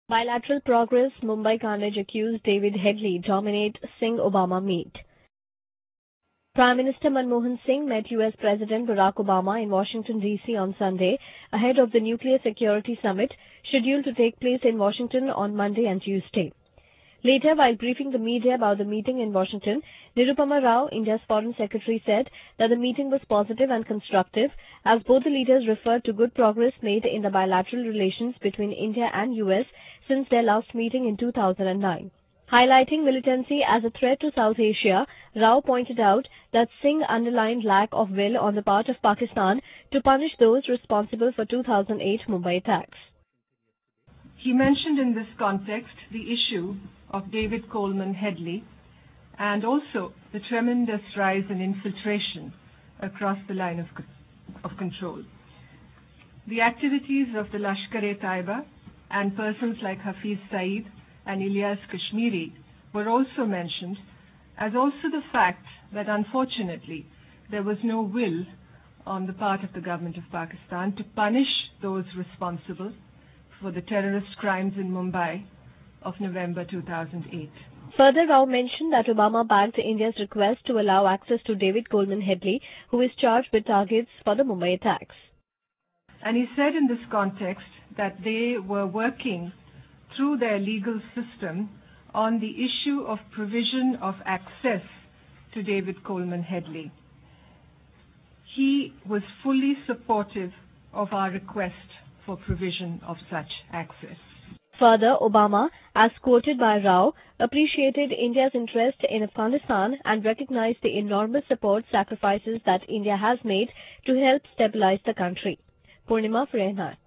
Bilateral progress, Mumbai carnage accused David Headley dominate Singh-Obama meet. Prime Minister Manmohan Singh met U.S. President Barack Obama in Washington, D.C. on Sunday ahead of the Nuclear Security Summit scheduled to take place in Washington on Monday and Tuesday. Later, while briefing the media about the meeting in Washington, Nirupama Rao, India's Foreign Secretary, said that the meeting was positive and constructive as both the leaders referred to good progress made in the bilateral relations between India and U.S. since their last meeting in 2009. Highlighting militancy as a threat to South Asia, Rao pointed out that Singh underlined lack of will on the part of Pakistan to punish those responsible for 2008 Mumbai attacks. He mentioned in this context the issue of David Coleman Headley and also the tremendous rise in infiltration across the line of control. The activities of the Lashkar-e-Taiba and persons like Hafiz Saeed and Ilyas Kashmiri were also mentioned, as also the fact that unfortunately there was no will on the part of the government of Pakistan to punish those responsible for the terrorist crimes in Mumbai of November 2008. Further, Rao mentioned that Obama backed India's request to allow access to David Coleman Headley, who is charged with targets for the Mumbai attacks. And he said in this context that they were working through their legal system on the issue of provision of access to David Coleman Headley. He was fully supportive of our request for provision of such access. Further, Obama, as quoted by Rao, appreciated India's interest in Afghanistan and recognized the enormous support sacrifices that India has made to help stabilize the country. Purnima for NR.